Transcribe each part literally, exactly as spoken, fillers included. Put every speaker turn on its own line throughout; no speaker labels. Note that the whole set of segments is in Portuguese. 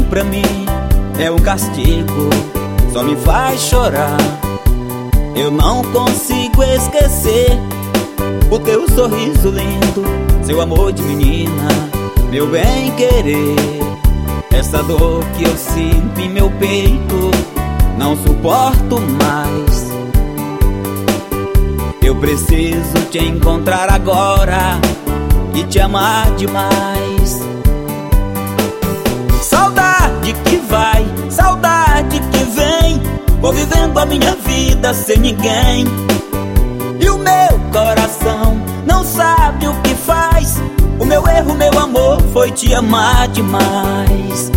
pra mim é um castigo, só me faz chorar. Eu não consigo esquecer o teu sorriso lindo, seu amor de menina, meu bem querer. Essa dor que eu sinto em meu peito não suporto mais. Eu preciso te encontrar agora e te amar demais. Saudade que vai, saudade que vem, vou vivendo a minha vida sem ninguém. E o meu coração não sabe o que faz. O meu erro, meu amor, foi te amar demais.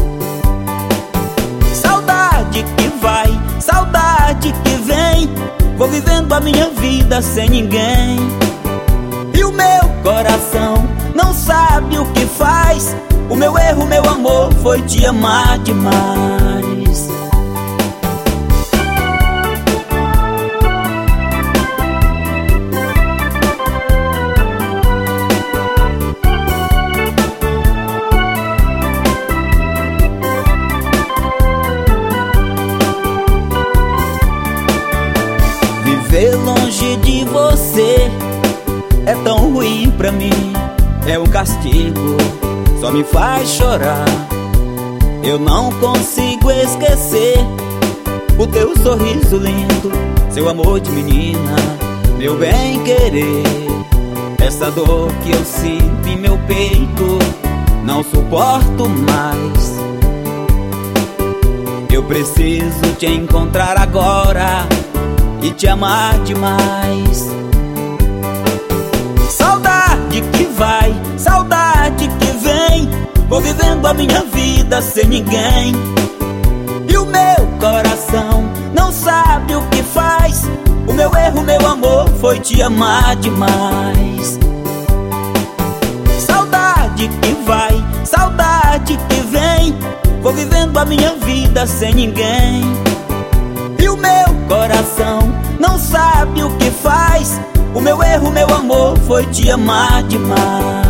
Saudade que vai, saudade que vem, vou vivendo a minha vida sem ninguém. E o meu coração não sabe o que faz. O meu erro, meu amor, foi te amar demais. Viver longe de você é tão ruim pra mim, é um castigo, só me faz chorar. Eu não consigo esquecer o teu sorriso lindo, seu amor de menina, meu bem querer. Essa dor que eu sinto em meu peito não suporto mais. Eu preciso te encontrar agora e te amar demais. Saudade que vai, saudade que vem, vou vivendo a minha vida sem ninguém. E o meu coração não sabe o que faz. O meu erro, meu amor, foi te amar demais. Saudade que vai, saudade que vem, vou vivendo a minha vida sem ninguém. E o meu coração não sabe o que faz. O meu erro, meu amor, foi te amar demais.